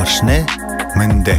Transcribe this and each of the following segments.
Малгашне мынды.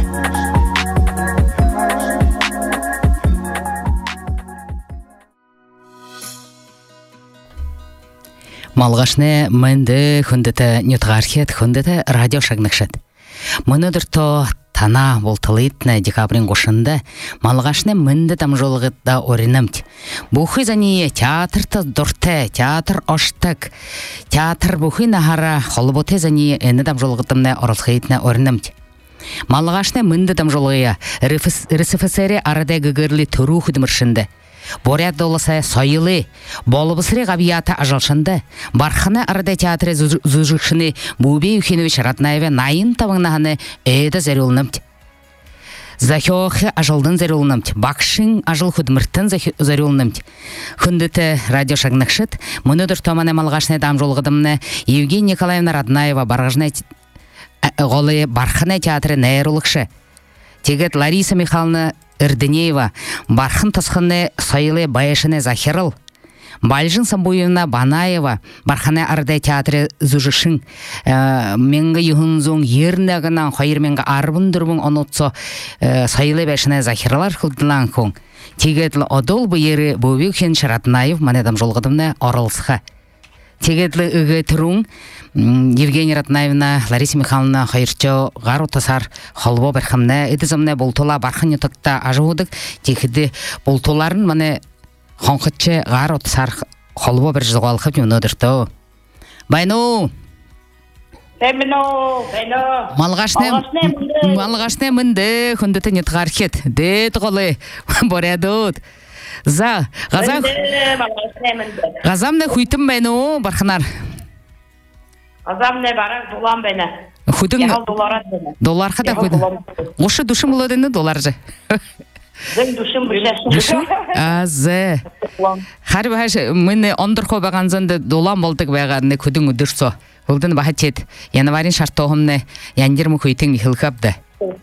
Малгашне мынды хүндэте нютгархет хүндэте радио шагнакшет. Мынадыр то тана болтылытна декабрин гошында малгашне мынды там жолгытта оринамт. Бухы зани театрта дорте, театр оштак. Театр бухы нахара холботе зани эне там жолгытымна оралхайтна оринамт. Малгашне мынды там жолгыя РСФСР арада гыгырли туру худмыршында. Борят доласа сайылы, болыбысыры ғабията ажалшынды. Барханы арада театры зұжықшыны Бубей Юхинович Ратнаева найын тавыңнағаны әйді зәрілінімді. Захиохы ажалдың зәрілінімді. Бақшың ажал худмырттың зәрілінімді. Хүндіті радио шагнықшыт, мұныдыр томаны малғашны дам жолғыдымны Евгения Николаевна Ратнаева барғажны ғолы Барханы театры нәйрулықшы. Тегет Лариса Михайловна Ирденеева, Бархын тасқыны сайылы байышыны Захирыл, Бальжын Самбуевна Банаева, Барханы ардай театры зұжышын, менгі юхынзың ернағынан қайырменгі арбын-дүрбін онутсы сайылы байышыны Захирылар қылдылан көң. Тегетлі одол бұйері Бөбекхен Шаратнаев манедам жолғыдымны орылсыға. Тегетлі үгі түрің Евгения Ратнаевна, Лариса Михайловна хайырчо ғар отасар холбо бірхімні едізімні болтола бархын етікті ажығудық. Текеді болтоларын маны қонқытчы ғар отасар холбо бір жығалқып юнодырды. Байну! Малғашне мынды хүндіті нетғаркет. Дет қолы борядуд. За, ғазамны хүйтім байну бархынар. Азамне барак долам бене. Худың доллар қада худың. Ошы душым ұлыдыны доллар же. Зым душым біле. Душым? Азы. Харі бәш, мені ондырқо бағанзанды долам болдық бағанны худың үдірсо. Олдың баға тет. Январин шарттоғымны яндермі хүйтің хылқапды.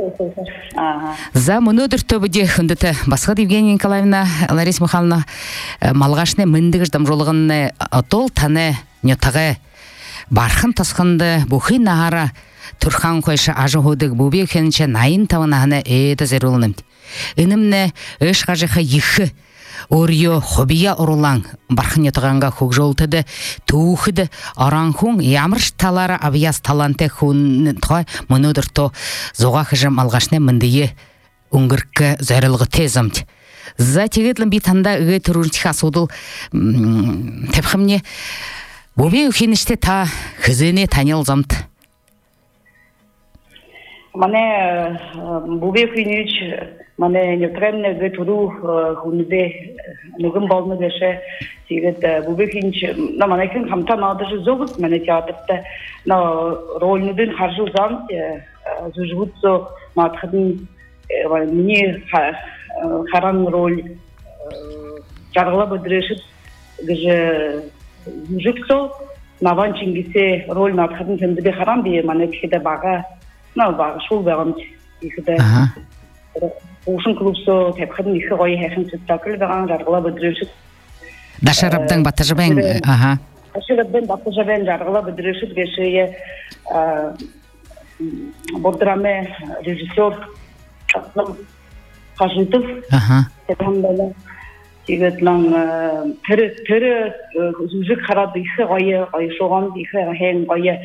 За мұны өдірті бүде хүндіті басқыд Евгения Николаевна, Лариса Михайловна малғашны міндігіш дамжолығынны отол таны нетағы Бархын тасқынды бұхи нағара тұрхан қойшы ажығудық Бөбекхенше найын тавынағыны әйді зәрулынымды. Үнімні өш қажыға ехі орyo хобия орулан бархын етіғанға көк жолтыды туғыды оранхун ямырш талара абияс таланты хүн тұғай мұнудыр то зоға қыжым алғашны міндейі үңгіркі зәрілгі тезімді. За тегетлім бейтанда үгі түрінчіға судыл тепхімне Бөбек Юхиниште та хызыне танил замт. Мане Бөбек Юхинович мане неутральне гетуру хунде нугым балны деше тигет Бөбек Юхинович на мане кин хамта надыжы зогут мане театрда на рольнудын харжу замт зужгутсо матхадын мини харан роль жаргыла быдырышыт гыжы Жуксо наван чингисе роль надхадын тендебе харам бие мане киде бага шул бегам ихде ушун клубсо тепхадын ихе гой хехин спектакль бегам жаргыла быдырышыт Дашарабдан батажабен Дашарабдан батажабен жаргыла быдырышыт гешее бордраме режиссер Хажитов тепхамдала Тигетлан тері жүзік қарады ихе ғайы шоған ихе ғайын ғайы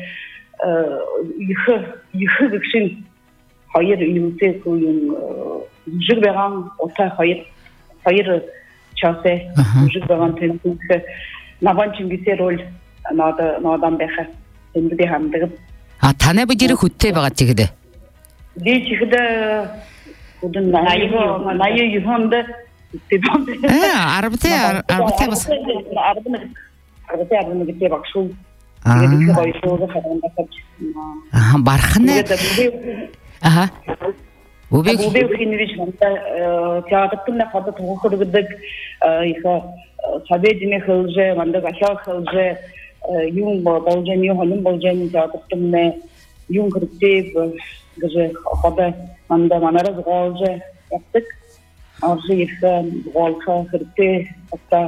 ихе күкшін ғайыр үйімсе көйін жүзік бәған ота ғайыр часе жүзік бәған тенсінсі наван чүнгісе роль надан бәқі енді де хамдығып. Таны бұдері хүтте бағат тегіді? Дей тегіді бұдың найы үйімді Арбыте бас. Арбыте гите бакшул. Барханы. Бөбек Юхинович театрда хада тугудык иха сабедиме хылже манда гашал хылже юм болжен юханын болжен театрда юм кыртеп гыже хада манда манара голже яптык Аржиевка, Волка, Хрте, это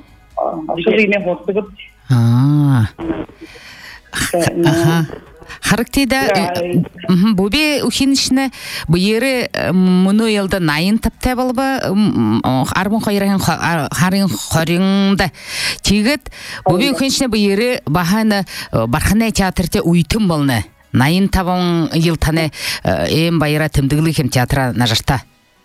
Аржиевне Волка. Характида бубе ухинишне буйere муну елда найын тапта болба арбын хайрын харын хоринда тигет бубе ухинишне буйere бахана бархана театрте уйтым болны найын табын ел тане эм байра тымдыглы хем театра нажарта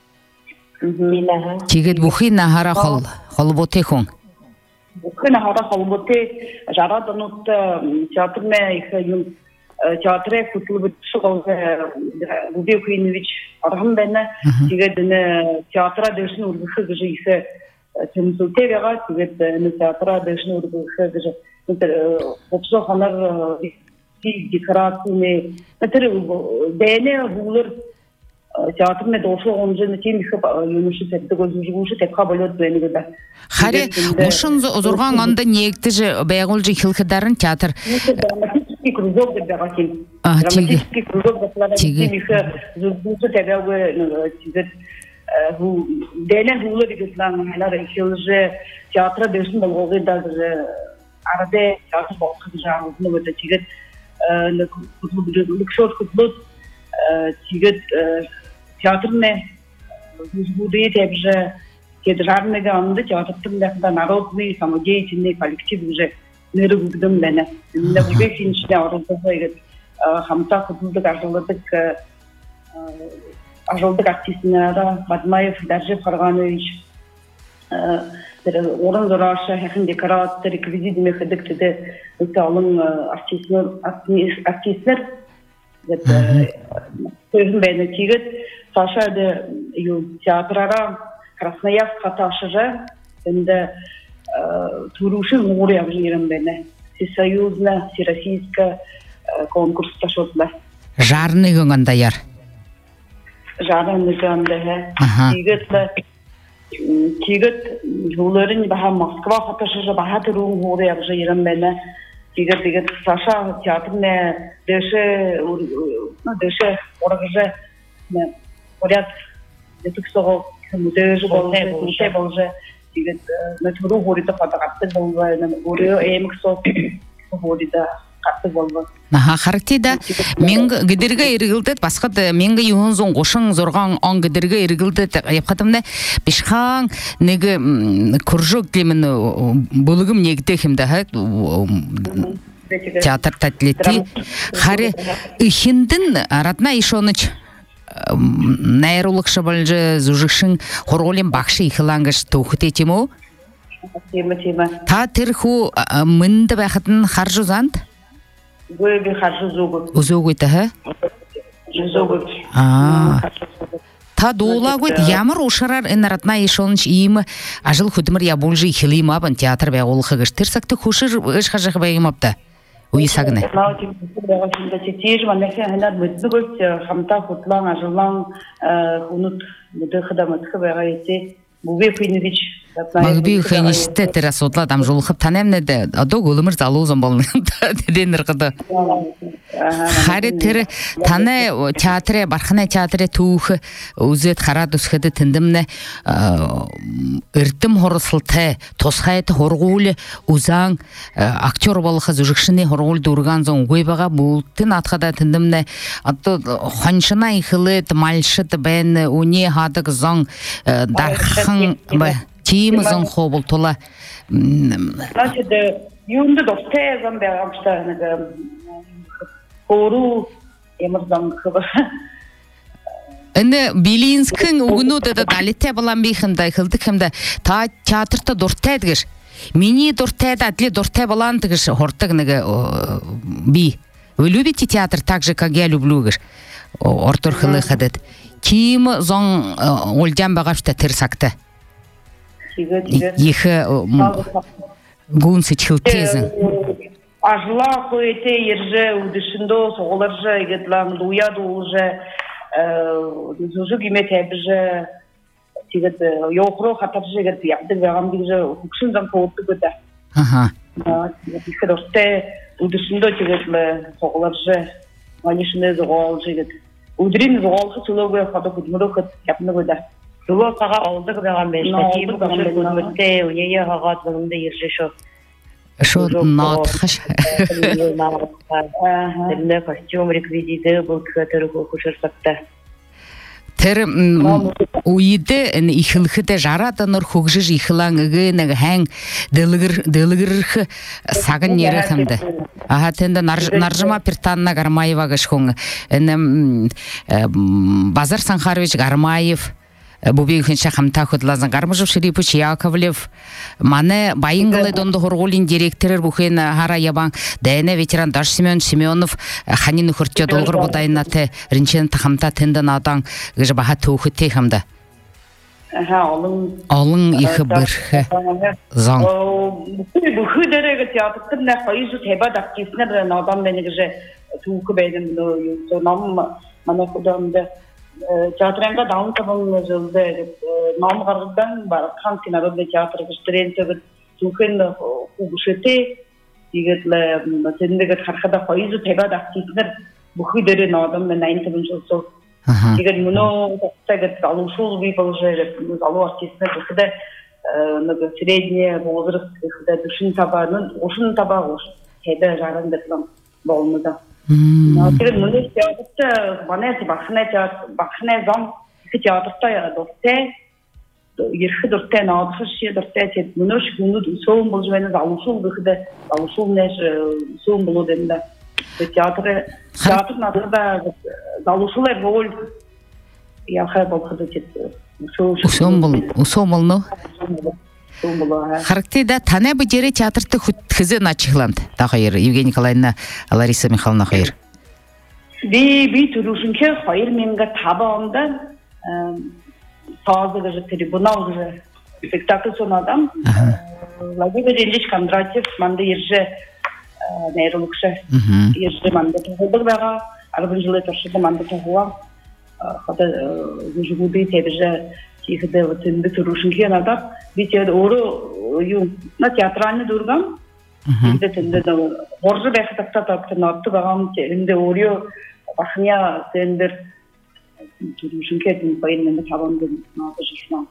тигет бухи нахара хол ботехун бухи нахара хол боте жараданут театрме их театре кутулбут шугалга Бубе Ухинович арган бена тигет театра дэшин ургысы гыжы исе темсулте вега тигет театра дэшин ургысы гыжы опсо ханар декорациями это дене булыр театрне дошло он же на тем их юноши тетго жужгушы тетка болот бенигда харе ошон озурган анда негти же байгулжы хилхидарын театр драматический кружок деп байгатин драматический кружок деп тем их жужгушы тетго тигет бу дене булыр дигетлан алар хилже театра дэшин болгоды да арде театр болгоды жагылны өтө тигет лукшот кутлут тигет театрне жужгуды тепже театрарныга анды театртын да народный самодеятельный коллектив уже нырыгдым бена на бубе финчне ордозойгет хамта кутлудык ажылдык артистнара Бадмаев Даржи Фарганович орын зораша хәхин декоратор реквизит мехедик теде алын артистлер деп сөзін бәйні тигет Саша де театрара Красноярск каташыжа енді туруши мури абжирым бәйні всесоюзна всероссийска конкурста шотла жарны гыңанда яр жарны гыңанда тигет жоларын баха Москва каташыжа баха туру мури абжирым бәйні тигет Саша театрне деше оргыжа поряд детексого музею болже тигет на туру горита фотографты болва на горио эмксо горита катты болва наха характида мен гидерге иргилдет баскат менге юнзон гошың зорган ан гидерге иргилдет япкатымда бишхан неге кружок демен булыгым негде химда театр татлети харе ихиндин аратна ишоныч найрулыкшы болжы зужышын хоролем бакшы ихлангыш тухте тимо тема та терху мынды бахатын харжузант Бöbel харжу зугут. Зугут, ага? Зугут. Та долагут ямар ушарар энаратна ишонч им ажыл худмыр я болжи хилима бан театр бе олхыгыш тирсакты хушыр ышхажых бегимапта. Уйсагны. Наутим да тетиж манеке ханат мөтбүгөт хамта хутлан ажылан хунут мөдөхдә мөтхәбәгәйте Бубе Ухинович Бубе Ухинович тетера сотла там жолхып танемне де адо голымыр залузан болны деденер кыды. Харе тер тане театре бархана театре тух үзет харадус хыды тиндимне иртим хорсылты тосхайты хоргул узан актер болгы зүжүкшүне хоргул дурган зон гойбага бултын аткада тиндимне атто ханшына ихылыт мальшыт бен уне хадык зон дархан тим зон хобул тола значит юнды досте зон бягамшта Кору эмердан кыба. Энде Белинскин угнута да далите балан бихимда хылдыкымда та театрта дуртайдгыш. Мини дуртайда атле дуртай баландыгыш хортыгныгы би. Вы любите театр так же, как я люблю гыш. Ортур хылы хадет. Ким зон олдян багашта тирсакта. Ихы гунсы чилтезин. Ажла коете ерже удышындо соголаржа игетлан дуяду уже зужуг имет эбже тигет йохро хатаржа игет япты вегам дигже хукшындан коотты көтө. Ага. Тигет удышындо тигет соголаржа манишне зоголжа игет. Удрин зоголжа тулога хата кутмурок япны көтө. Туга кага алдык вегам беште тибу көтө өнөтте уяя хагат бүгүндө ерже шо. Шо наотхаш. Ага. Костюм реквизиты был который хушырсакта. Тэр уйде ихлэхтэй жарааданор хөгжиж ихлаангээ нэг хан дэлгэрх сагн нэрхэмдэ. Аха тэнд наржма Пиртанна Гармаева гэж хүн Базар Санхарович Гармаев Бубигийн хамтаа хөдлөсөн Гармажов Шерифович Яковлев манай Баянгалай донд хургуулийн директорэр бүхэн хараа ябан дайна ветеран Даш Семенов хани нөхөрчөө долгор будайнатай ринчэн хамтаа тэнд надан гэж баха төөхөтэй хамда. Олон их бэрх зан. Бүхэдэрэг театрт на хоёрт хэбад активнэр надан мэн гэж түүх байсан нөө ном манай хөдөмд театрынга даунтабын жылды ном гаргадан бархан кинородный театр гүстрэнтэйг түүхэн үгшэтэй тэгээд тэндэгт харахад хоёрт хэбад активнэр бүхэдэрэг надан мэн 80 жил тэгээд мөнөө тэгээд залуушул би болжээ залуу артистнер бүхэдэ нэг средний возраст бүхэдэ душин табаанын ушин табаа хэдэ жаран дэтлэн болмода. Тэгээд мөнөө театрт манай бахнаа зам их театртаа дуртай ерх дуртай наадах шиг дуртай тэгээд мөнөө хүмүүд сөөн болж байна залуушул бүхэдэ залуушул нэш сөөн болоод энэ театр надад залуушулар роль я хайбал ходить усомол но характида танай бижэрэ театрт хөтхөзө начихланд та хоёр Евгения Николаевна Лариса Михайловна хоёр би түрүүшинхэ 2005 онд таазгаж трибунал гэж спектакль сонадам Владимир Ильич Кондратьев манда иржэ нейрологч иржэ манда тогбага 10 жыл туршид манда тогуа хата жүжигүүдэд тэржэ ихдэ өтөнд түрүүшинхэ надад би тэр өөрөө юу на театральный дургам тэнд орж байхдаа татдаг надад байгаа юм энэ өөрөө бахня тэндэр түрүүшинхэ энэ баян таванд надад жишээ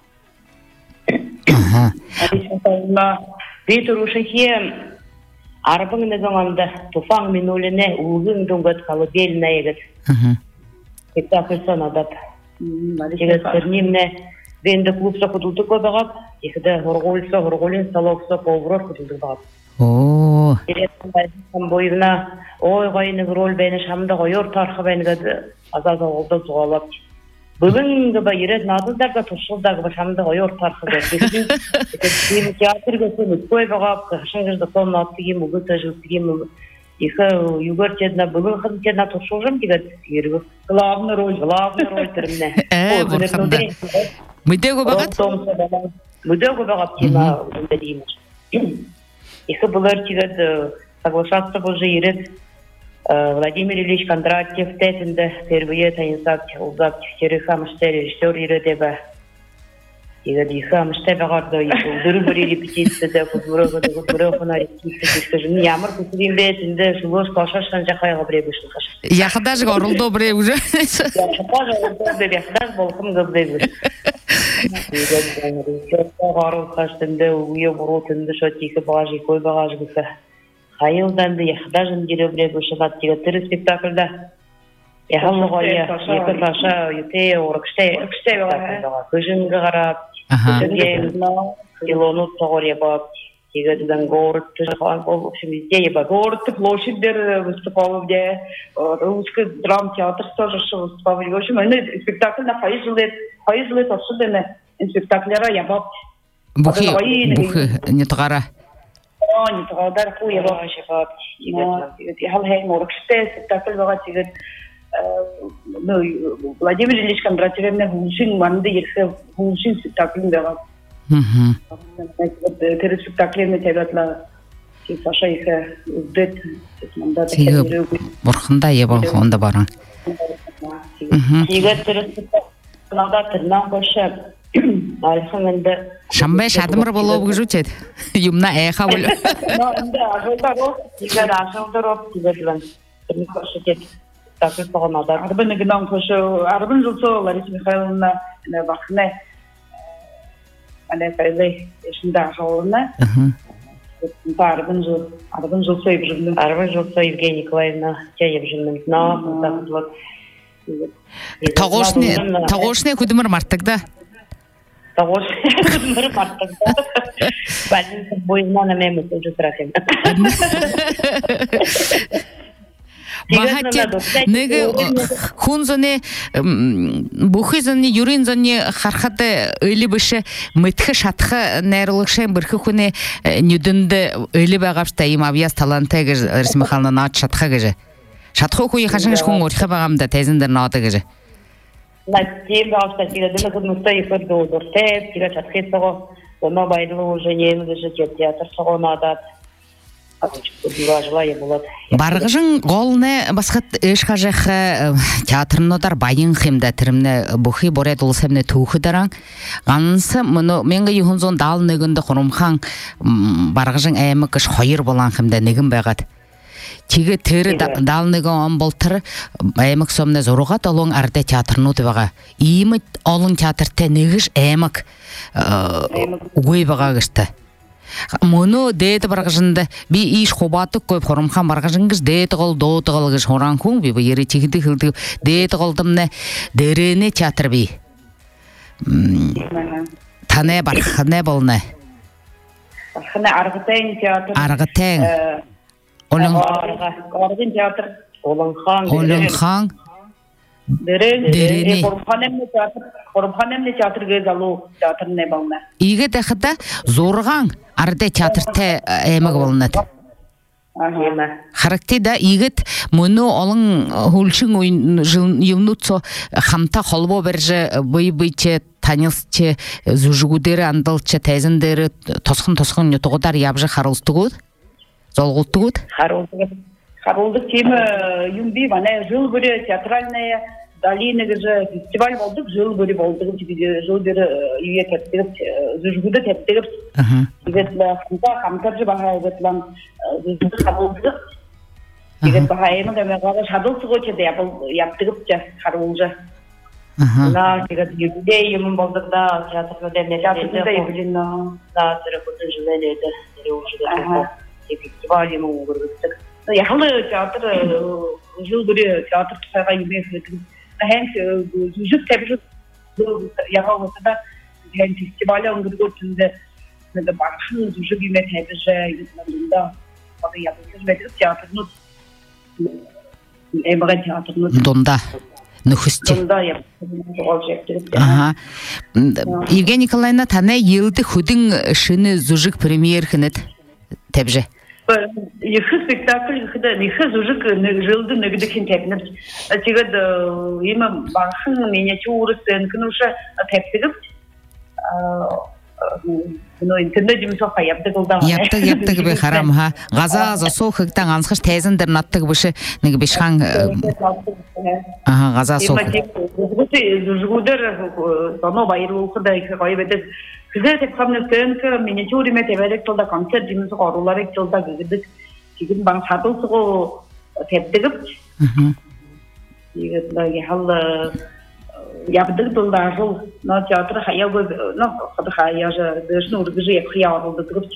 би түрүүшинхэ арбан нэгаманда туфан минулene угын дунгат колыбельная гэж спектакль сонадат тэгээд тэрнимне венде клубса ходулдаг байгаа ихдэ хургуулин салоксо поврор ходулдаг байгаа оо тэрэн бойна ой гойны роль бэнэ шамда гоёр тархы бэнэ гэд азаа олдо зугалап бүгэн гэ баярд надад туршуулдаг ба шамда гоёр тархы гэдэг тийм театр гэсэн үгүй байгаа хашин гэж том нотгийн мөгөж ажигдгийн их югэрчэд на бүгэн хэмжээ на туршуулсан тэгээд хэрэг главный роль тэрнэ Мэдээгүй байгаад тема үндэ их бүгэр тэгээд соглашаться боже ирээд Владимир Ильич Кондратьев тетинде впервые таинсак улдап тереха мастер режиссер ирэдэбэ тэгээд их мастер багад дөрөв репетицияда фотограф скажем ямар хүсвэн бэ тэндээ шулууш кошошхан жахайга брэгүш яхадаж оролдоо брэ уже яхадаж болхом гэбэг тэгээд гаруу хаштэндээ үе боротонд шотик багаж кой багаж гэсэн хайылдан да яхадаж нэрбрэгүш над тэгээд тэр спектакльда яхалгоо яхаша юте оркштэй көжөнгө гараад Илонут Тогорьева, тэгээд город в общем везде я город площадь выступал где русский драмтеатр тоже выступал в общем спектакль на Файзле особенно спектаклера я баб Бухи не тгара не тгара хуя баб я хал хей моркштэй спектакль байгаа тэгээд Владимир Ильич Кондратьев хуншин манды ирэх хуншин спектакль байгаа. Тэр спектакль тэрэдла Саша их дэт мандат бурханда ябал хонда баран. Тэгээд тэр надад тэрнаа бошаа алхамэнда шамбай шадмар болов гэж үчээд юмна айха бол. Наа ажуултаро тэгээд ашуултаро тэгээд тэр хошигт так это надо. Арбен гнам хошо арбен жолсо Лариса Михайловна на бахне. Ане файле шинда хаулна. Арбын жыл сөйіп жүрмін. Арбын жыл сөйіп Евгения Николаевна тейіп жүрмін. Тағошне күдімір марттықда? Тағошне күдімір марттықда. Бәлін бойынан әмеміз жүзірақен. Багатет неге хунзоне бухизоне юринзоне хархате öyle беше мытхы шатхы нәрлыкшен бирхи хуне нүдүндө öyle багапта им авяз таланты гыж Рисмихална нат шатхы гыж шатхы хуй хашыңыш хун орха багамда тезиндер наты гыж на тем багапта тигеден кудмуста ифер додорте тиге шатхы того дома байлы уже не гыж театр согонадат Барғыжың голне басқат ешқажақ театрынодар байын хемді тірімні бұхи борет олсемне туқы дараң. Ғанысы мұны менгі юхынзон дал нөгінді құрымхан барғыжың әйімі кіш қойыр болан хемді негін бәғат. Тегі тірі дал нөгін он болтыр әйімік сомне зоруғат олың әрде театрыноды баға. Иімі олың театрте негіш әйімік ұғой баға кішті. Мұны дейті барғыжынды би иш қобаты көп қорымхан барғыжыңыз дейті қол доты қылғыш хоран күн би ері тегіді қылды дейті қолдымны дәріне театр би таны барқыны болны Арғытайын театр Арғытайын Арғын театр Олыңхан Дәріне Қорымханемне театр гөз алу театрыне болны Иге дәқіда зорған арде театрте әміг болынады. Характеда игет мұны олың хулшың юнутсо хамта холбо берже бый-быйче танилсче зужугудері андалче тәзіндері тосқын нютуғыдар ябжы харылстығуд? Золғылтығуд? Харылдық темі юмби, вана жыл бүрі театральная Долина же фестиваль болдық, жыл бөрі болдық, жыл бері үйе тәптігіп, зүжгуді тәптігіп, қамтар жы баға әбетлан зүжгуді қабылдық. Егет баға әйімі ғамеғаға шадылсы ғочеді яптығып жа қаруылжы. На егеде емін болдық да, театрда дәмне тәптігді да, түрі күтін жылы әледі, фестиваль емін ғырғыстық. Яқылы театр, жыл бөрі театр тұсайға емей өтігім. Hence, жүз тәбір яға осыда фестиваля ұңғырғы өтінде баршын жүз үйме тәбір үйетмәлінде бады япылсыз бәдір театрны әміға театрны Донда, нүхісте Донда япылсыз Евгения Николаевна, тәне елді хүдің шыны зүжік премьер хінет тәбірі Ехы спектакль, ехы зужик жылды нөгідікін тәпініп. Тегід емі бағышын миниатюры сценкін ұшы тәптігіп. Интернет жұмысоқа яптығылда. Яптығы бі қарам, ха. Ғаза засоқ хықтан аңсқыш тәзіндір наттығы бұшы негі бешқан ғаза соқ. Зужгудыр, сано байыры ұқыда қойып едік. Күзі тәпқамны сценкі миниатюриме тәбәрек жылда концерт жұмысы қаруларек жылда күзідік. Тегін баң сатылсығы тәптігіп. Ябдық жылда жыл театры қаяғы қаяжы дөршін ұрғыжы епқия арылды тұрып.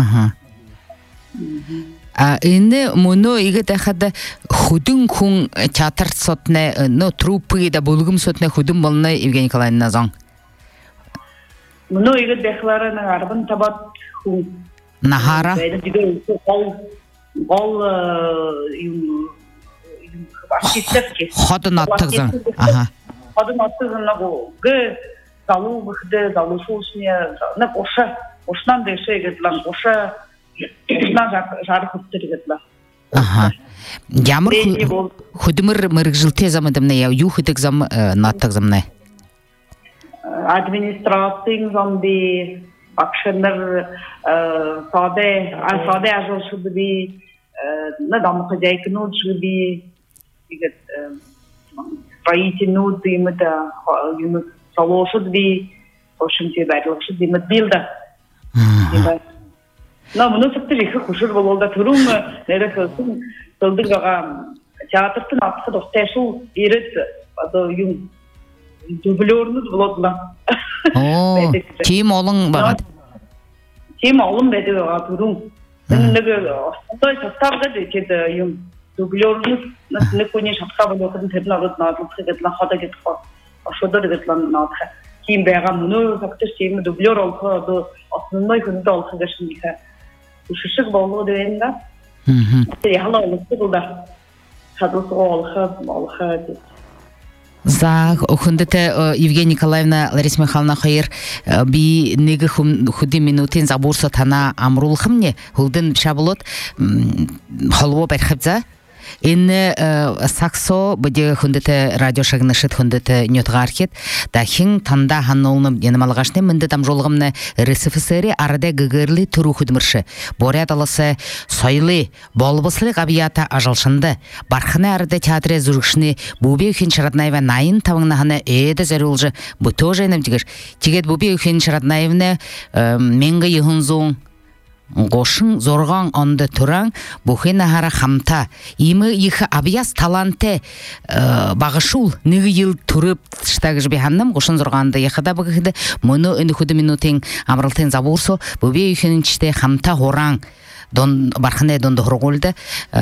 Инне мұны игі дәқады хүдің күн театр сотны, труппы да бұлғым сотны хүдің болны Евгения Николаевна заң? Мұны игі дәқыларының арбын табат күн. Нахара? Бол Ходын аттығзың? Ходын аттығзың ғы залу бұқды, залу шуышыне, ошынан да еші егетілан, ошынан жарық үттір егетілан. Ямыр хүдімір мұрық жылте замыдымны, ю хүдік зам наттығзымны? Администрацияң замды, Акшыныр саде ажыл шуды би, дамықы жайкыны ұлшы би, строительный дымыды, салошуды би, ошынте бәрлікші дымыд билді. Мұны сұқты жекі құшыр болуылда тұрың, нәрі қылсын, сылдың ғаға театртың атқы доқтайшыл ерет, дублеріңіз болуыдыла. Кем олың бағад? Кем олың бәді ғаға тұрың. 어떤 사람들 이렇게 용 두글로는 느끼는 사람들 같은 대단한 나도 그랬나 하다게 더 쇼더르겠나 나타 김배가 문을 faktiskt 지금 두글로로 그 어떤 말 근데 어떻게십니까 수식 먹어도 된다 네 하나는 쓰고다 하도서 올하 За, хундете Евгения Николаевна, Лариса Михайловна Хайр, би неги худи минутин забурса тана амрул хамне, хулден шабулот, халво берхабза. Инне саксо бде хундете радио шагнашет хундете нютгархет да хин танда ханнолным енемалгашне менде там жолгымны РСФСР арада гыгырли туру худмыршы борят алысы сойлы болбыслы габията ажалшынды барханы арада театре зургшны бубе хин шараднаева найын тавыңна ханы эде зарулжы бу тоже немдигер тигет бубе хин шараднаевны менге йхунзун Гошын зорған онды тұран, бұхена хара хамта. Имы ихы абияс таланты бағышул неғы ел тұрып штагыш бейханным, гошын зорғанды ехада бұғыды, мұны үні худы минутен амралтен забурсо, бұбе үйхенін чте хамта хоран, бархане донды хорголды,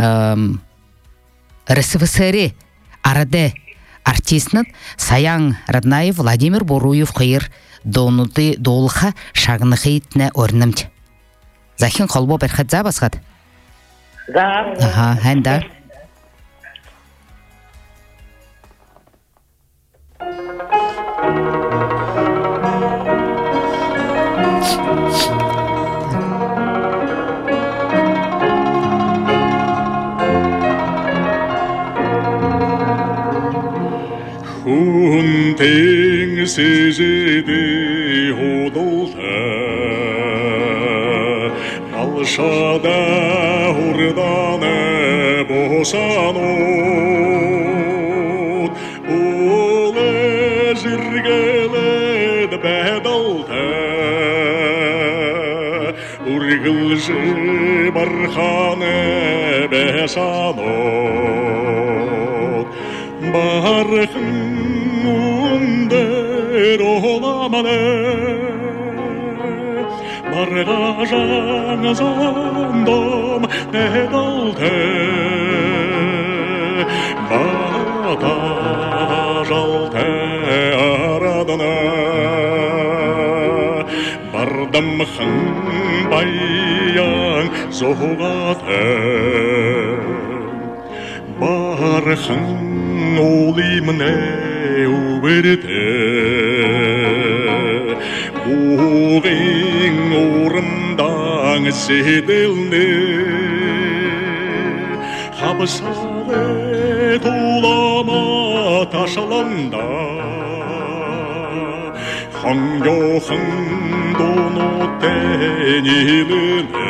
РСФСР арады артистнат Саян Раднаев Владимир Боруев қайыр донуды долға шағынықы етіне орнымды. Захин қалбо берхадза басқад? Ага, хэнда. Хунтeng сезеде ходолта Алшада урданы босанут Улы жиргелед бәдалты Ургылжы барханы бәсанут Бархын ундер оламаны Bargajan zondom nedalte Batajalte aradana Bardam khan bayan zohate Barkhan olimne uberte Uğin uğrımdan sedelne Habsale tulama taşalanda Han yoxın donu teniline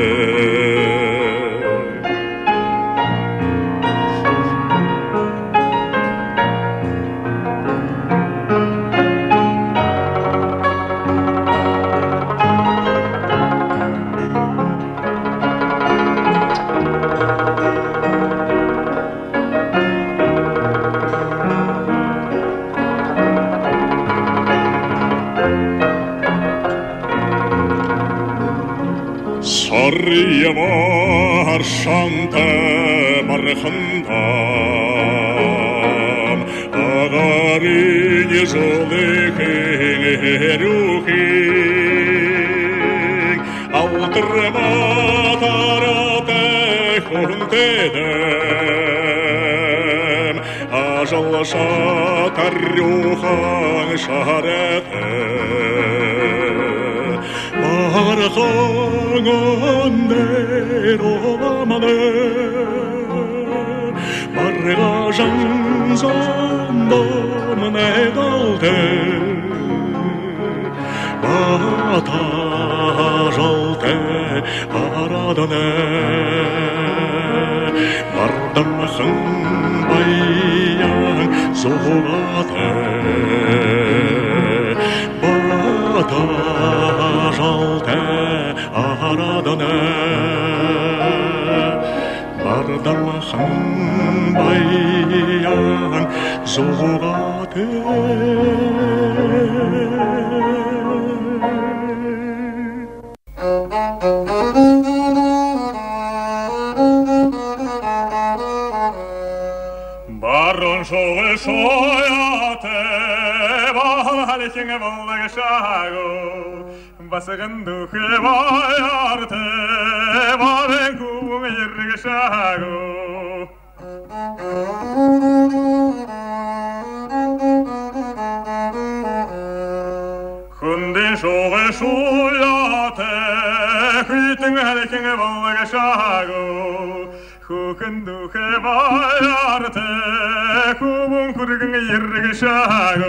Sarıya var şanta barxandam Ağarın yızılıkın ruhin Aldırma tarate hundedem Ajal şatar ruhan şarete Barxan önder olamane Bargajan zondom nedalte Batajalte aradane Bardam khan bayan zohate Batajalte aradane Bardam khan bayan zohate шоғы шояты балалекеңе болдығы шағу басығын дұқы баярты бабен күбің ергі шағу күнден шоғы шояты күйтің әлекеңе болдығы шағу Күкіндуке баярты, күбін күргің ергі шағу.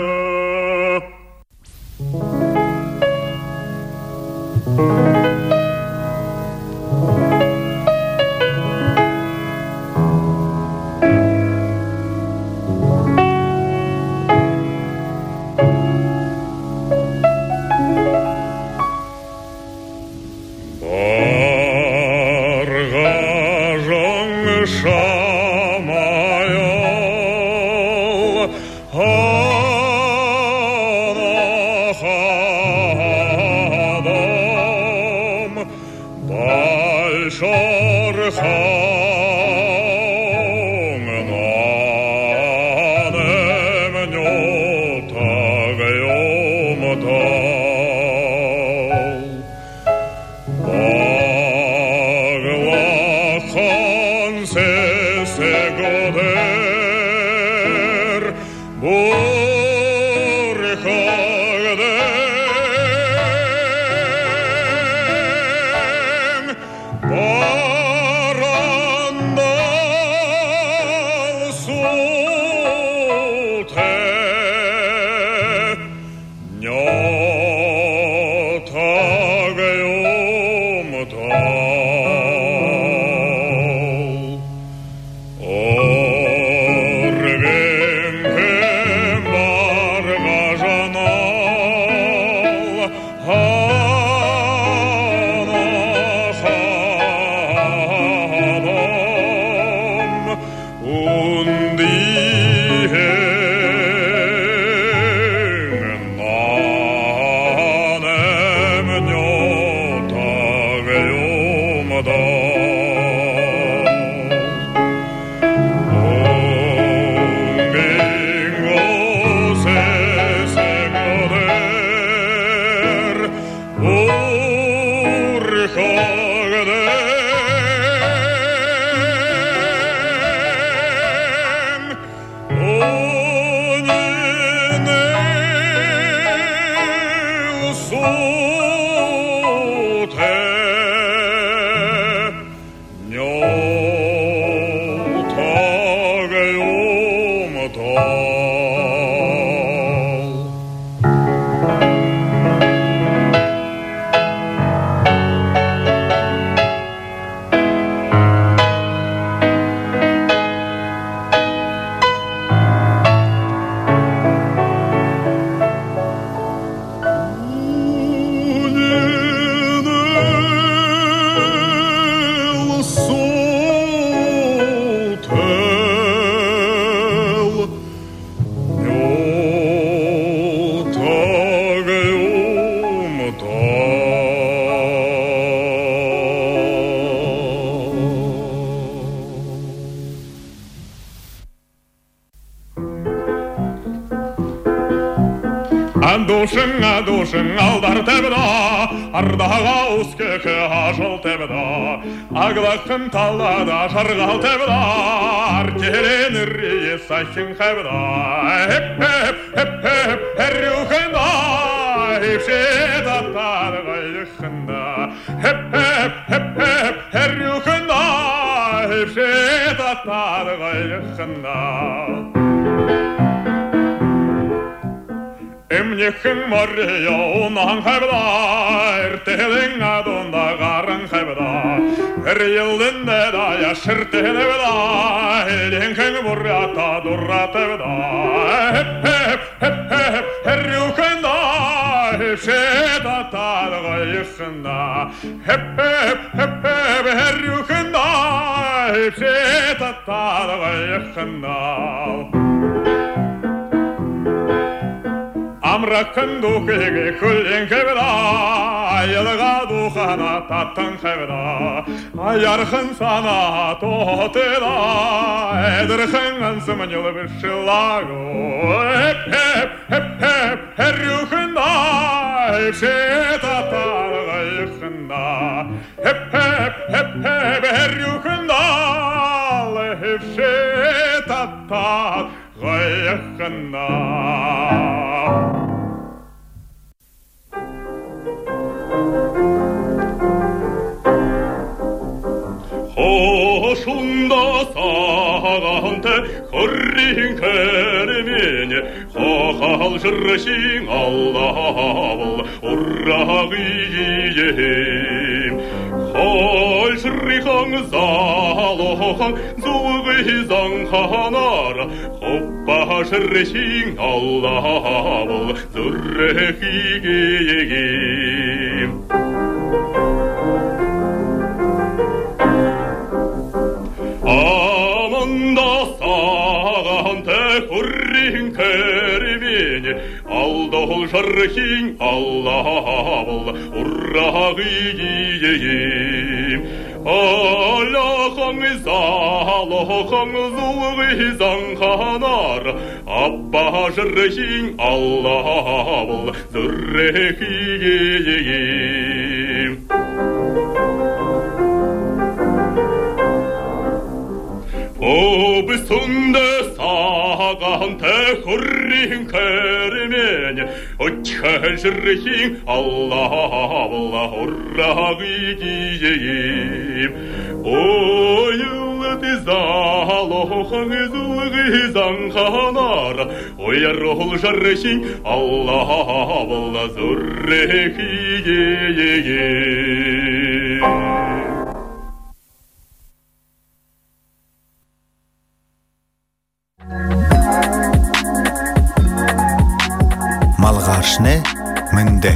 Душың алдар тәбіда, ардаға ұскөкі ажыл тәбіда, ағлақын талада жарғал тәбіда, аркелен үрейе сайын қәбіда. Хеп-хеп, әрюқында, хепшет аттады ғайықында. Хеп-хеп, әрюқында, хепшет аттады ғайықында. Emnekhin Maria unan xəbda, ertelin adında qarın xəbda, her yıldında da yaşır təhləbda, elinkin burrata durra təbda. Hep, her yukunda, hepşet atar qayıqında. Hep, her yukunda, hepşet atar qayıqında. Amrakın duqығы күлін қәбіда, айылға дұқана таттың қәбіда, айарқын сана тоғытыда, Edergen som en jule beslago Hep, hep, hep, hep Herruchenda Hep, setatarga Ychenda Hep, hep, hep, hep Herruchenda Hep, setatarga Ychenda Hoşunda sağante Hırrin keremine Hahal şırşin Allah'ıl Urrağıyım Hal şırrihan zalohan Zulgızan hanar Hoppa şırşin Allah'ıl Zürrehiyim Amanda sağante hurrin kerimini Aldol şarhin Allah'ıl urrağıyım Allah'ın zalohan zulgızan kanar Abba şarhin Allah'ıl zürrehiyim Obsunde sağante hurrin kerimeni Ötçeşirhin Allah hurrağıyım Oyıldı zalohan zulgızan kanar Oyarol şarşin Allah zürrehiyim Malğarşne mende.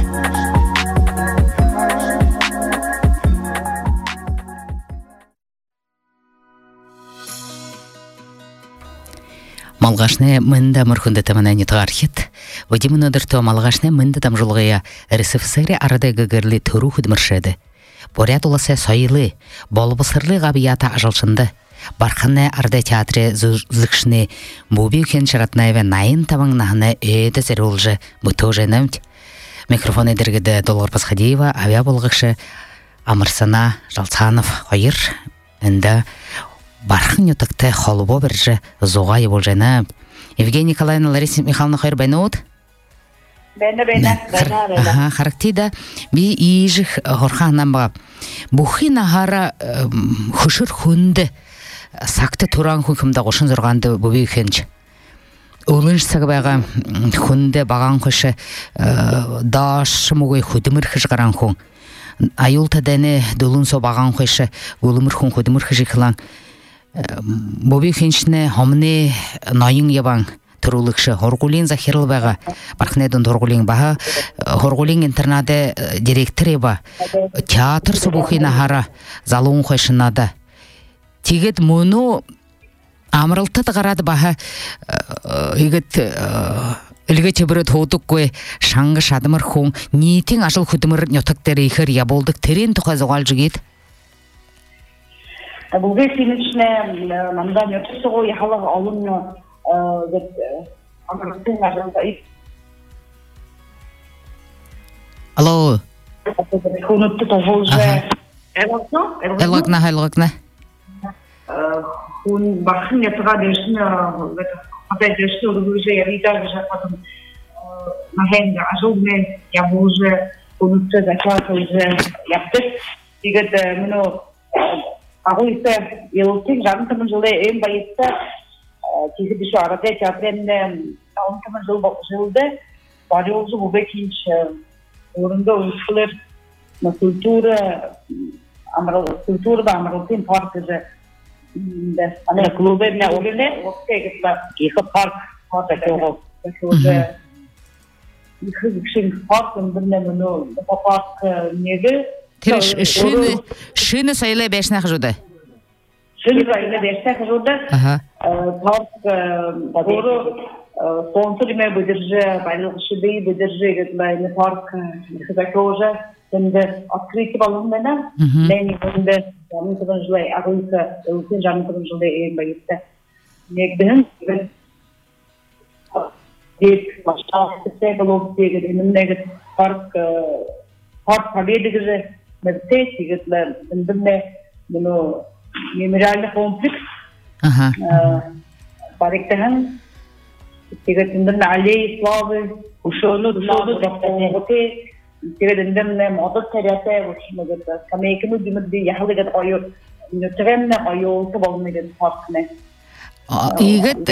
Малгашне мында мөрхүндә тәмәнәне тарихит. Вадим Надырто малгашне мында там жолгыя РСФСР арада гөгерле төрү худмыршады. Поряд уласы сайылы, болбысырлы габията ажалшынды. Барханне арда театры зыкшны мубиукен шаратнаева найын табаңнахны өйді зәрі олжы бұтожы нәмт. Микрофон едергеді Долғар Пасхадиева, авиа болғықшы Амырсана Жалцанов қойыр. Үнді бархын ютықты холубо біржі зоғай болжы нәмт. Евгений Николаевна, Лариса Михайловна қойыр бәйні от? Бәйні. Характида би ижих ғорханнан бағап. Бұхи нағара хүшір хүнді сакты туран хүкімді қошын зұрғанды бұбей кенч. Олынш сағыбайға хүнді баған құшы дашы мұғай хүдімір қыш қаран құн. Айыл тәдәні дұлын со баған құшы ғылымыр құн хүдімір қышы қылан. Бұбей кеншіне хомыне найын ебан тұрулықшы. Хоргулин Захирыл байға барқынайдың Хоргулин баға. Хоргулин интернады директор еба. Театр сұбұқи нахара залуын қойшынады. Тегет мұны амырылты тығарады баға үлгі бірі тоғдық қой шаңғы шадымыр құң ниетің ашыл күдімір нетіктері ехір я болдық терен тұқа зоғал жүгет. Бұл бе сенішіне маңда нетісі ғой халық алын амырылтың ажылда Алло. Құнытты тоғылжы Элгакна. Hun bakın yatığa dersin hatta dersin olunca yarıda geçerken mahen azulme yabuze unuttu zakatı yaptık. Diğer bunu ağırlıkta yıllık jantamın jüle en bayıtta çizgi bir şu arada teatrende jantamın jülde varıyoruz bu bekinç orunda uluslar kültürde Amaraltın parkıda Ana klubun ne orada vakti ki park var. Yıkık parkın birine bunu park neydi? Şunu sayılı beşine kızıdı. Şunu sayılı beşine kızıdı. Park doğru sponsor bıdırcı, bayılışıdı bıdırcı gitmeyi park kızakıyoruz. Şimdi открытие balonlarına, ben şimdi canım kızınızla ağırlıkta ülkenin canım kızınızla en bayıtta негден дет машинасы было деген немнеге парк Победы же мероприятий это ну мемориальный комплекс баректан tegen аллеи славы ушону дохоте tegen модод таряте ушмагат камейкну димди яхлыгат ою нөтренне ою тоболмегат паркне Игет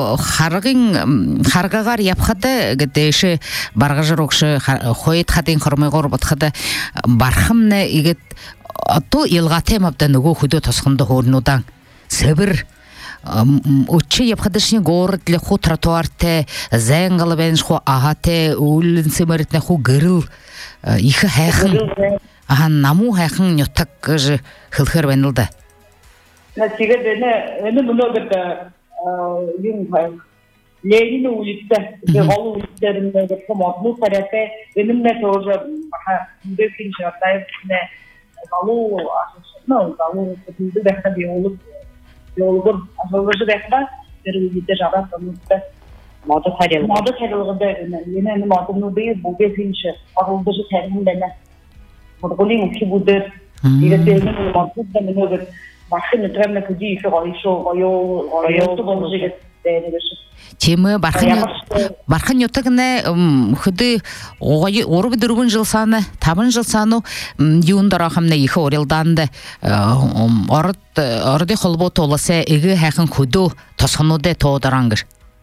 харгагар япхата гэтэшэ баргажрокшы хойт хатын хормойгор батхада бархамне игет то илгатемапта нөгөө хөдөө тосгондо хоорнуудан сэбэр учи япхадашни город для ху тротуарте зэнгалбэнш ху ахате улын сэмэртне ху гэрэл их хайхан наму хайхан нютак же хылхэр бэнэлдэ Значит, это много юм Ленин улица, Гол улица, это помогло порядке. Именно тоже бывший шахтер не Галу, ну Галу, это дехта биолог, а уже дехта, переводите жара, потому что мода харил, да, не мода, но бывший шахтер, даже термин да не. Вот коли мухи будет, и это не мода, да не может. Машина требна куди еще ою тоболжигет дээрээс Чимэ бархан ютагнэ хөдө орог 4 жыл саны 5 жыл саны юундарахамна их орилданды орды холбоо толосе эгэ хайхан хөдө тосгонуудэ тоодарангэр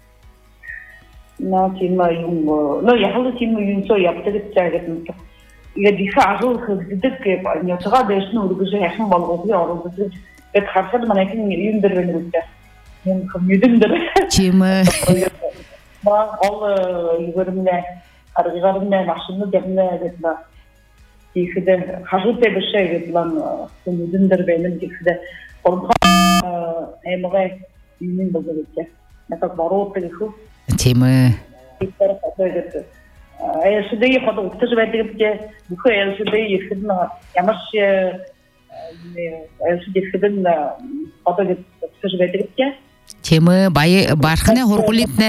яхалы тим юнсо яптыгт чагат игэ дихажул хөддөг нётга дэшн үргүжэ хайхан болгоохи оролдож это харсад манайкин юндэр вэнүтэ юм комьюдиндэр чимэ ол югэрнэ аргыгарнэ машинны дэрнэ гэдэг ихдэ хажуутай бишээ гэдлэн комьюдиндэр бэнэн гэхдэ олгоо эмгэ юнин болгоочэ натаг бороотой гэхүү чимэ Elsudei хадуу утас байдаг гэж бүхэн elsudei ихэдэн ямарч elsudei ихэдэн хадуу утас байдаг гэж Чимэ барханы хургулитне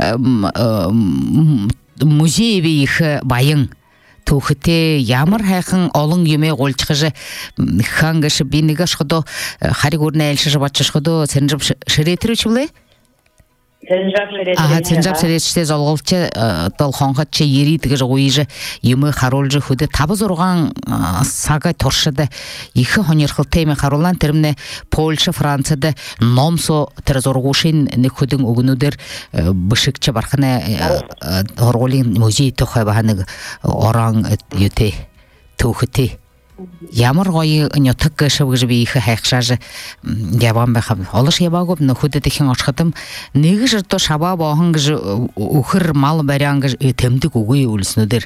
музейви их баян түүхтэй ямар хайхан олон юмэ гулчгаж хангаш бинэгаш ходо хариг үрнэ айлшиж бачшходо сэнжэв ширэтрэвчлээ Цэнжап сэрээчтэй золголч дол хонхотч ирийдгэр уйж юм харуулж хөдө 5-6 сага туршид их хонирхалтай юм харуулан тэрмнэ Польша, Францад номсо тэр зургушин нэг хөдөн өгнүүдэр бишигч бархны оргуулын музей тохой баханыг орон ютэй түүхтэй Ямар гоё нётаг шавгж би их хайхшааж яван байхав. Олош яваагүй нөхөдөд ихэн очхотом нэгж одоо шабаа боохон гэж өхөр мал бариан гэж тэмдэг үгүй үлснүүдэр.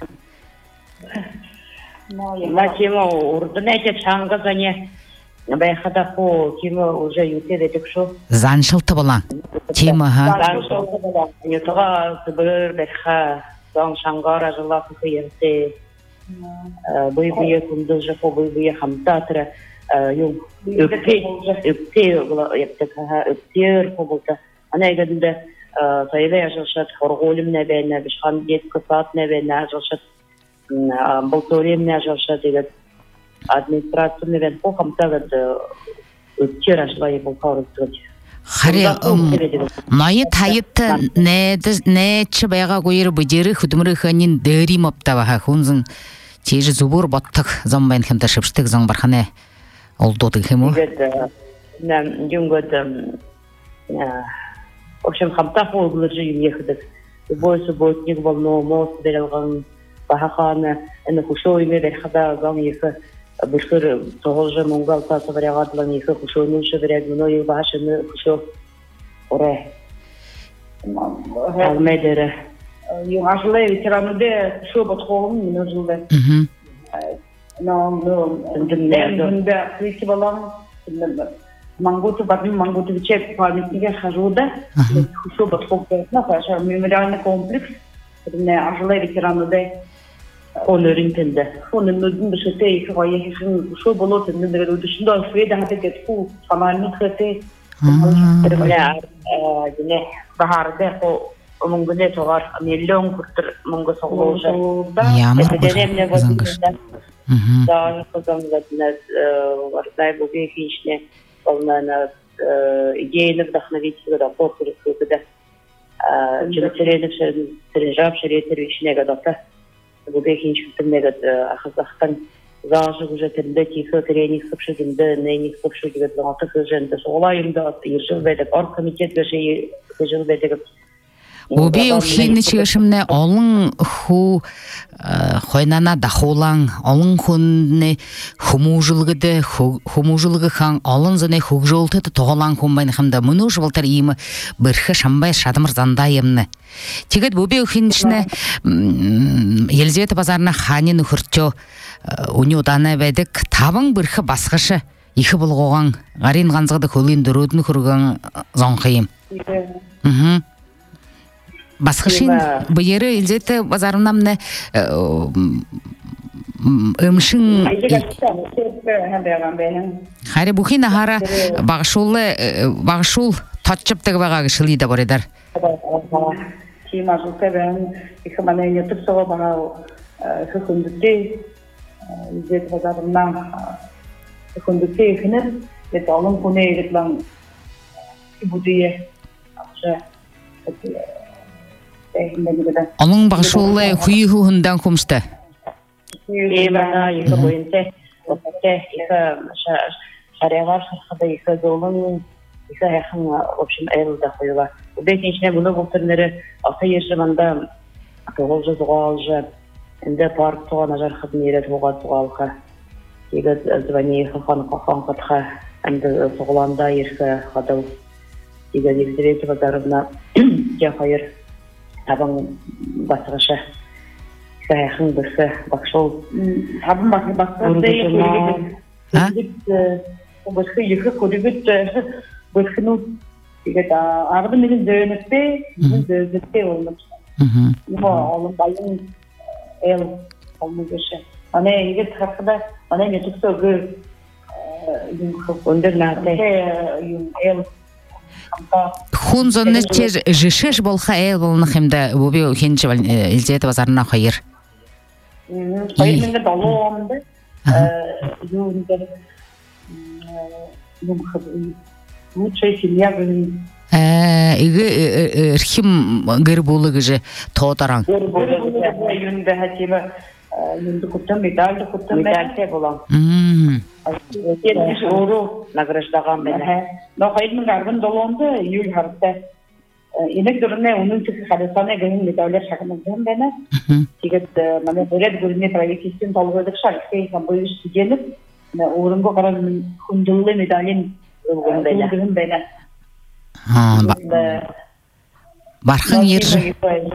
Мачимо урднэчэ чангазане байхада хоо кимо уже ютэдэг шо. Заншилт болон. Чим ха. Нётага збэр бэха сон шангара жила хүйэртэй. Быйбые кундужа по быйбые хамтатра юм үптер поболта ана эгэнде сайбай ажалшат хоргуулым набэна бишхан детский сад набэна ажалшат болторим нажалшат эгэд администрация набэн по хамтагад үптер ажлай болторугт Хари ноёд хайт нэч байгаагүйэр бүжэрэ хөдмөрөхөнийн дээрим оптаваа хүнзэн чиж зүбүр боттог зам байна хэмтэ шивштэг зам барханы олдууд гэх юм уу? Нэм юнгод общем хамтах углаж юм ехдэг. Бойс ботник волно мост дэрэлгэн бахахана энэ хушоо юм дэрхада зам ехэ бишэр тоже монгол тасаа вариагадлан ехэ хушооны шиврэг ноёй башны хушоо оре алмедэр юм ажлаа ветерануде шо ботхом нөжлдэ но фестивалам мангото бадин мангото виче памятнике хажуда шо ботхом на хаша мемориальный комплекс не ажлаа ветерануде Олеринтенде. Onun nödün bişete iki ayı hişin şu bolot nödün dışında fayda hatta getku samanlık hete Yine baharda o mungune togar milyon kurtur mungu soğulca. Yağmur kazanmış. Daha kazanıladınız varday bu bir işine olmanız yeni vdохновительного rapportu da Cümlelerinin sürüncap şeriyetleri işine kadar bu bir iş bitimine Kazakistan zaten ücretinde kişi trening sıkışında neyini sıkışında zaten kızında olayında yürüyüş ve orkomitet ve şeyi kızıl ve Bu bir uşini çıkışımne olun hu xoynana daxulan olun hunne humujulgıdı han olun zane hujolты тоғалан комбайн хамда мұны жолтар имы бірхі шамбай шадымыр зандайымны. Тегет bu bir uşинішіне Елизавета базарына ханин үхіртчо уни уданы бәдік табың бірхі басқышы екі бұлғоған ғарин ғанзғады көлін дұрудын күрген зонқайым. Басқышын бұйыры Елизавета базарына мұны өмшін Хайры бұхин ағара бағышул татчыптығы баға кішілейді бар едар. Тима жылты бән, екі мәнәйне тұпсығы баға күкіндікте, Елизавета базарынан күкіндікте екінір, ет алын көне егітлан бұдыйы ақшы Onun başoğlu huyu hundan kumsta. Bana yıkı boyunca yıkı şariyalar şarkıda yıkı dolun yıkı yakın opşum ayrılda koyular. Bu bekin içine bunu bulturnları ata yaşamanda toğulca toğalca inde park toğan ajar kıdın yere toğal toğalqa yıkı zvani yıkı kan qatqa inde toğlanda yıkı qadıl yıkı Елизавета базарына hayır табың басқаша саяхын бірсі бақшол табың басқаша екі көрігіт бірсіну ағыды менің дөйінікпе дөйінікпе олмашты олым байын әл олмығышы ана егер тақырда ана метікті өгі өндір нәті әл Хун зонны чер жишеш болха әйл болны хемді бұбе өкенші Елизавета базарына қайыр. Қайыр менде далы оғамды. Лучшая семья гын. Игі үрхім гір болы гіжі тоғытаран. Гір болы юнды хәтемі юнды құттым, медальды құттым. Медальте болам. Ору награждаған бәді. Но қайырның арғын долонды үйіл харықты. Енек дұрыны оның түкі қадысаны гінің медалер шағынығын бәні. Тегет мәне бөлет көріне правительствен талғыдық шарыққа екен бұйыш тегеніп, орынғы қарағының хүнділі медалін өлгін бәні. Барқын ержі.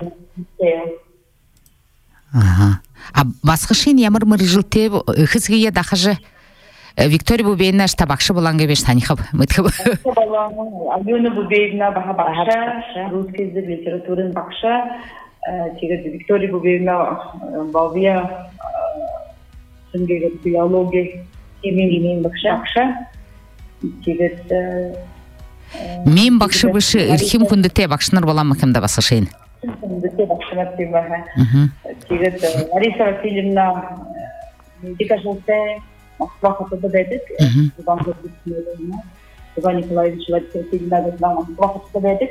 Басқышын ямыр мұржылте үхізгеге дақыжы Виктория Бубейна табақшы боланға беш танихып, мүткіп. Алена Бубейна баға бақша, русский язык литературын бақша, тегет Виктория Бубейна балвия, сүнгеге биология, химия бақша, тегет... Мен бақшы бұшы үрхим күндікте бақшынар болам мұкімді басқышын? Күндікте бақшынар деймі. Тегет Лариса Васильевна медика жылты, Москва хатыда дедік, Иван Николаевич Васильевна Москва хатыда дедік.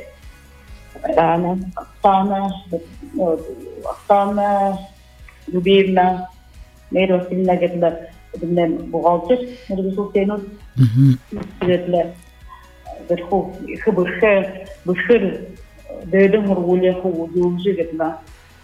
Оксана Любеевна, Мейра Васильевна кетілі бұдымнен бұғалтыр, Мәргі Султенов. Кетілі бұшқыр дөйдің ұрғылы қуылжы кетілі.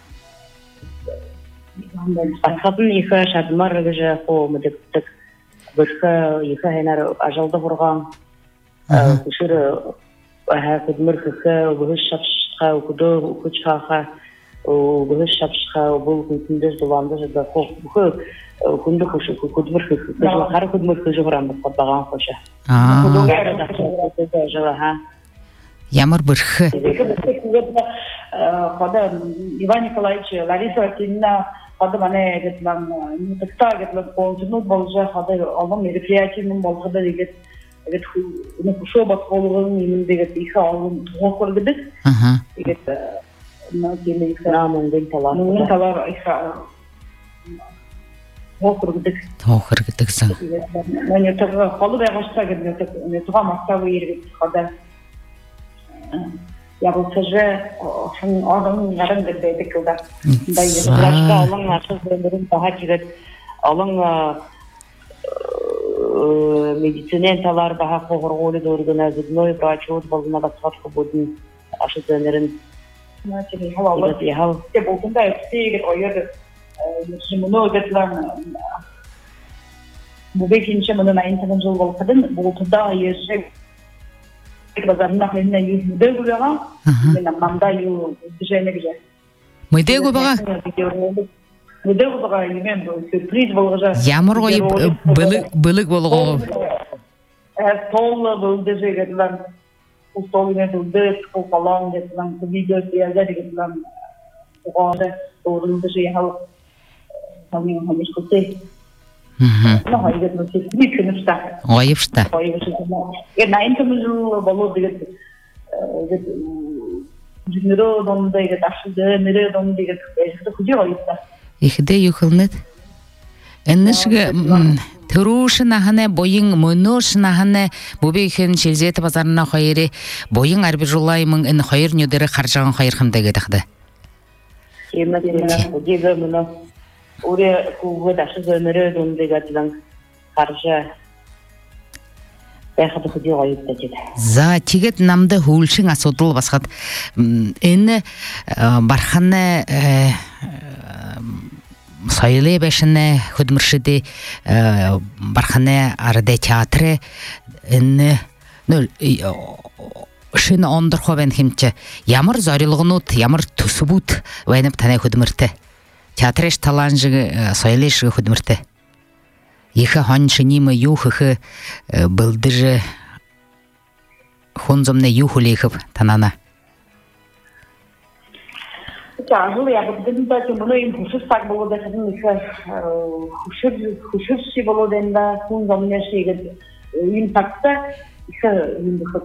Архабын екі шадымар ғыжы қоғымыдықтық бұрқы екі әйнар ажалды бұрған күшір күдмір күкі бұғыш шапшыққа өкуді күчқаға бұғыш шапшыққа бұл күтінді зұланды жырда бұқы күнді күдмір күкі қары күдмір күжі бұрамды қотбаған қошы Ямар бұрқы Иван Николаевич Лариса Васильевна Хады мане гетлан тыкта гетлан консулнут болжа хады алым мероприятиянын болгода дегет evet ne kuşu batkolun yimindeki iki alım hokurgıdık. Evet ne diyelim Namın talar. Bunun talar iki hokurgıdık. Hokurgıdık sen. Ben yatakta kalı ve başta gidiyorum. Yatakta masaya yeri kadar. Ya bu sözü şun adamın yarın dedik yılda. Başka alın arsızlarının daha kiret alın медициненталар daha qoğurğulu doğruguna zidnoy braçoğuz balına basqat kubudun aşızlarının halal. İşte bugün de hepsi oyuyordu. Şimdi bunu ödetler. Bu bekince bunu ben internet yol balkadın. Bu da yaşayıp bazarına kendine yüzde gülüyor. Ben mamda yıl düzeyine güzel. Mıydı bağa? Mıydı bağa yemen bu sürpriz bolacak. Yağmur koyup balık bolğu. Tolla bu düzeyler. Bu tolla bu bu falan dediler. Bu video yazar dediler. O da doğru düzey hal. Tamam hamiş kote. No, hayır no se bir künüfte. Oyupsta. Ya nine tumuzu balı diye. Dinero donda ya taşıdı, nereye donda ya işte kucu oyupta. İhde yuhulnet. Enişge Törüşnahane boyun monuşnahane bu bekin şilzet bazarına hayırı boyun arbi julaymın en hayır nödere harcagan hayır kimde gedikdi. Yemek bu gibi oraya kuvvet aşığı nereye donda gatilan harca Бэхэ дэхэ ойуттажид. За тэгээд намда хүүлшин асуудал басхад энэ барханы соёлын байшны хөдөлмөршөд барханы ард театр энэ шинэ ондорховын хэмжээ ямар зорилгонууд ямар төсвүүд байна таны хөдөлмөртэй театрын таланжиг соёлын шиг хөдөлмөртэй Иха хан шинима юхх былдыр хонзомне юхулехов танана. Чажул я будем да чумно им хушус так было да хадин иха хушус си было да хонзомне шиге им такта иха им бахат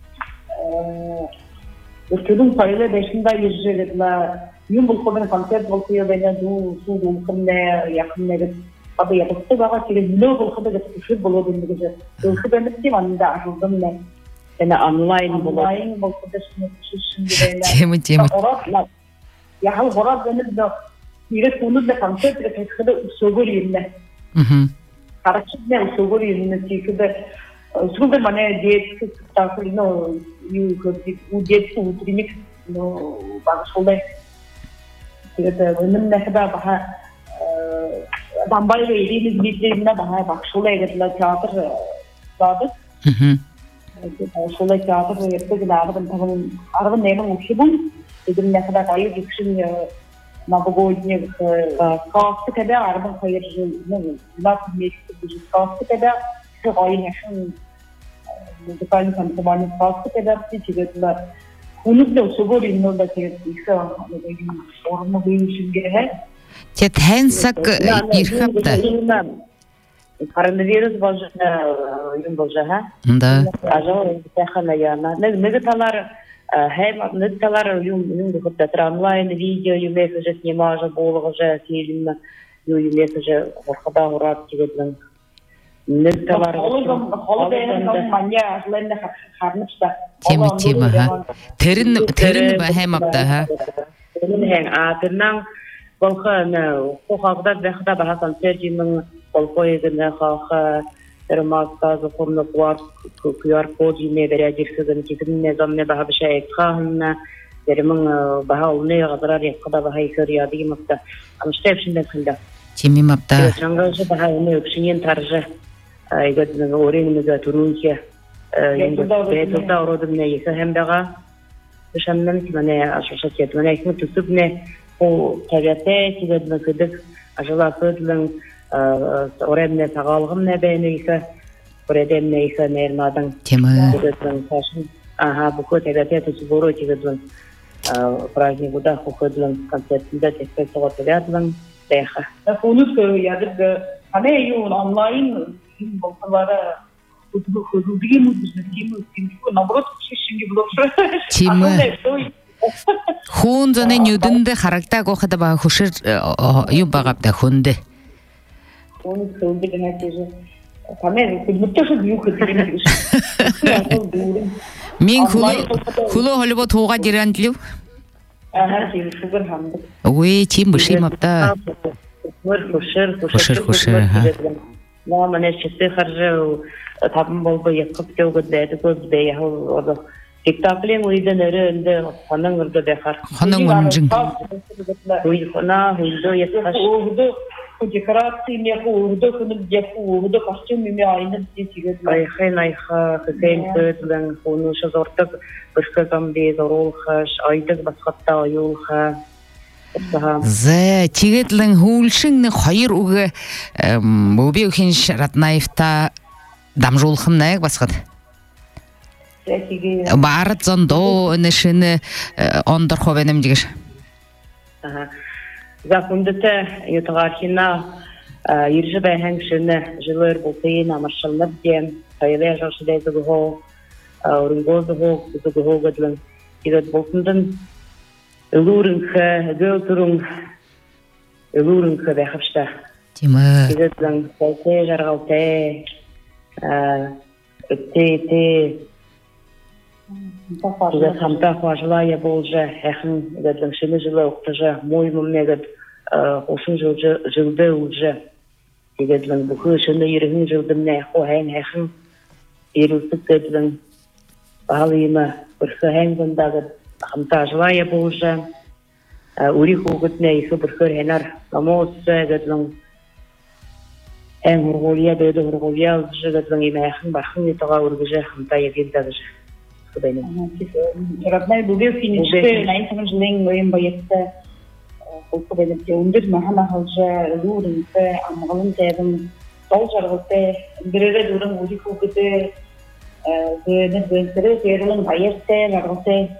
Ötürün sayılı beşinde yüzüyle yum bulkobun konser bulkuyor beni du su bulkumne yakınne Abi yapısı baga ki ne bulkuda da küçük buluyordum diye. Bulku ben de anında açıldım ne. Yani online bulkuda şimdi Tema. Ya hal horat benim de bir konu da konser etkide usulü ne. Karakter ne usulü ne ki de usulü bana diyet takıl no you could do diyet utrimic no baga solda. Ki benim ne kadar daha Dambayla ilgili bildiğimde daha bak şöyle gittiler tiyatr vardı. Şöyle tiyatr yaptık da ben tamam arada neyden uçuyordum. Dedim ne kadar ayı geçsin navigoyne kastı kadar araba kayırıcı ne nasıl bir kastı kadar şu ayı yaşın müzikalin tanıtmanın kastı kadar çizgiler. Bunu da usulü inanılmaz işte sorunu büyümüşüm gibi. Tet hensak irhapta. Koronavirüs başına yum başa. Da. Ajo tehana yana. Ne talar hem ne talar yum da online video yum mesaj snimaja bolğaja film yum mesaj ortada horat kibetlen. Ne talar Holiday manya lenne harnışta. Tema ha. Terin hem apta ha. Terin atından Balkana, kokakda bekda bahas konsercimin balkoyegine kaka termaska zakurna QR kod yine vereceksin ki ne zaman daha bir şey etkanna derimin baha olmaya kadar yakada baha yıkır mıkta ama işte hepsinden kılda. Kimi mapta? Şangajı baha onu öpsünyen tarjı aygadın orenimize turunki beytulda orodum ne yıkı hem baga dışandan ki bana aşaşat yetmene ekme tutup ne o tabiatte kitabını kıdık acaba kıdılın oraya tağalığım ne beğeniyse oraya neyse nermadan kıdılın taşın aha bu tabiatte tutuboru kıdılın праздник da kıdılın konsertinde tekrar tağatılın deha. Onu söylüyordu. Hani online bulkulara наоборот, шишинге блокшо. Тимы. Хун зоны нюдынды характа гохада ба хушир юбагапта хунды. Он хунды генатиже. Камер, күлмөттөшө юхы деген. Мен хулу холбо туга дирандлю. Ага, шугар хамды. Ой, тим бышимапта. Хушир. لا ما نشتي خرجوا طبعا بالبا يقف جو قد ده قد ده هو تكتابلين ويدا نرند خنن ورد بخار خنن ونجن ويخنا هيدو يتخش وهدو ديكوراتي ميخو وهدو كن بيخو وهدو كاستيوم ميعين ديتيغت اي خين اي خين تدلن خونو شزورتك بشكم دي ضرول خش ايدك بس خطا يولخ Зэ тигэтлэн хүүлшин хоёр уг мобиухин Ратнаевта дамжуулхан найг басгад. Барат зондо нэшин ондор ховенем дигш. За хүндэт ютгархина иржэ байхын шинэ жылэр бултын амаршалнад дем тайлэ жашдэ згоо оронгозго згоо гэдлэн ирэд бултын Луренke, Gulturung, Lurенke wegopsta. Тима. Is het dan tijd altijd, tijd. Dat gaan toch wel zwaaien bolzen, hechten. Dat dan zullen ze ook te zeggen, mooi moment dat ossen zullen beelden. Dat dan begonnen ze hier hun zullen nee, gewoon hechten. Hier is het dan, behalve me, vergehengd dat het. Хамтажлая болжа урих угытне их бирхөр хенар намоз гэдлэн эмургулия дэдэ ургулия гэдлэн имэхэн бахан итага ургэж хамта ягилдагж хэбэнэ Родная бубевки ничто на этом жлэн моим боятся хэбэнэ өндөр махана халжа лурэнтэй амгалан тэвэн толжаргытай бирэрэ дүрэн урих угытэ бэнэ тэрэн баяртай наргытай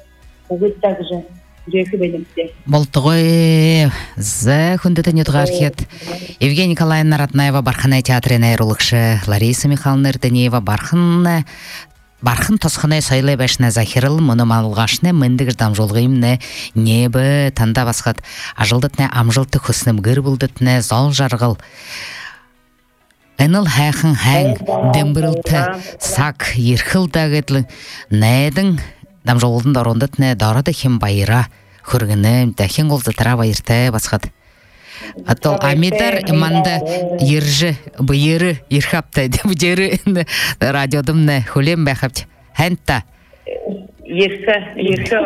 Болтогой за хүндэтэний дгархет Евгения Николаевна Ратнаева Барханай театрын айрылыкшы Лариса Михайловна Эрденеева Бархын тосханай сайлай башна захирыл мұным алғашны міндігір дамжолғымны небі танда басқат ажылдытны амжылты хүснім гір бұлдытны зол жарғыл Эныл хайхын хайң дэмбірілті сак ерхіл дағытлы найдың Дамжолдың дарондытны дарады хем байыра, хүргіні, дәхен қолзытыра байырты басқад. Атол амидар иманды ержі, бұйыры, ерхапты, бұдері радиодымны хулем бәхапты. Хэнта? Ерхі,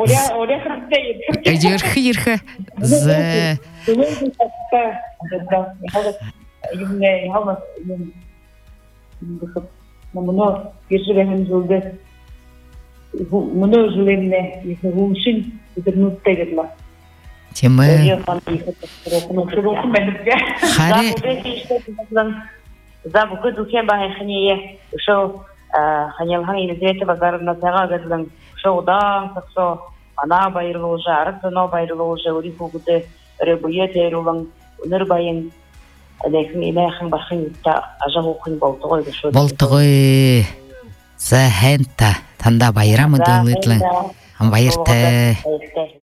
Ерхі. Зэ. Много железне, если лучше, это ну тегла. Тема. Харе. За букет духе бахание, шо ханялхани изрете базар на тага гэдлэн шо да, шо ана байрлуу жарт, но байрлуу жори хугуте ребуете рулан нэрбайын Лэхэн имэхэн бахын та ажагуухын болтогой гэшо. Болтогой. За хэнта танда байрамы дылытлын. Байырты.